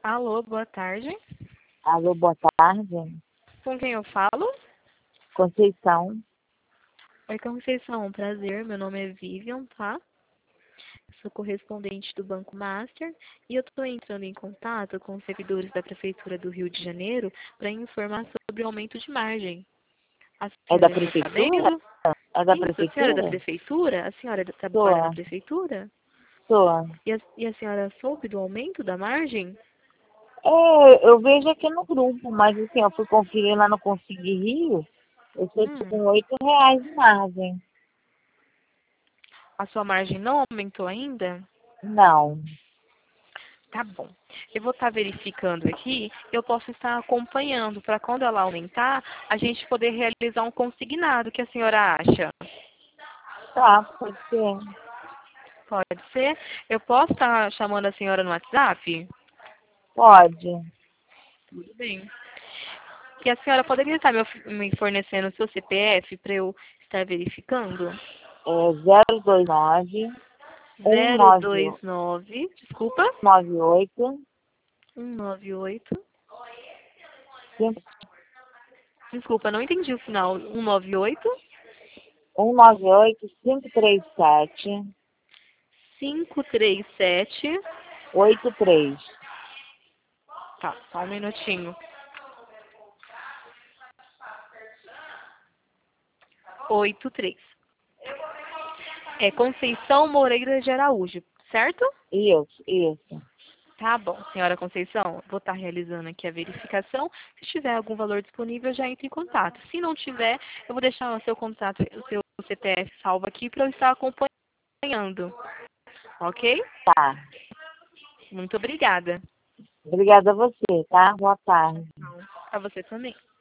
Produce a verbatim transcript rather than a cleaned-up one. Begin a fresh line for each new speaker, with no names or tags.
Alô, boa tarde.
Alô, boa tarde.
Com quem eu falo?
Conceição.
Oi, Conceição, prazer. Meu nome é Vivian, tá? Sou correspondente do Banco Master e eu estou entrando em contato com os servidores da Prefeitura do Rio de Janeiro para informar sobre o aumento de margem. A
É da
senhora está
prefeitura?
sabendo?
É da
Isso, a senhora é da
prefeitura?
Prefeitura? A senhora trabalha na
Sou,
Prefeitura?
sou.
E a, e a senhora soube do aumento da margem?
É, eu vejo aqui no grupo, mas assim, eu fui conferir lá no Consegui Rio, eu sei que
Hum,
com oito reais de margem.
a sua margem não aumentou ainda?
Não.
Tá bom. Eu vou estar verificando aqui, eu posso estar acompanhando para quando ela aumentar, a gente poder realizar um consignado. O que a senhora acha?
Tá, pode ser.
Pode ser? Eu posso estar chamando a senhora no WhatsApp?
Pode.
Tudo bem. E a senhora poderia estar me of- me fornecendo o seu C P F para eu estar verificando?
É zero dois nove, um
Zero
nove
dois nove, desculpa,
nove oito,
um nove oito,
cinco
desculpa, não entendi o final. Um nove oito,
um nove oito cinco três sete
cinco três sete.
oito três.
Tá, só um minutinho. Oito três. É Conceição Moreira de Araújo, certo?
Isso, isso.
Tá bom, senhora Conceição. Vou estar realizando aqui a verificação. Se tiver algum valor disponível, já entre em contato. Se não tiver, eu vou deixar o seu contato, o seu C P F salvo aqui para eu estar acompanhando. Ok?
Tá.
Muito obrigada.
Obrigada a você, tá? Boa tarde.
A você também.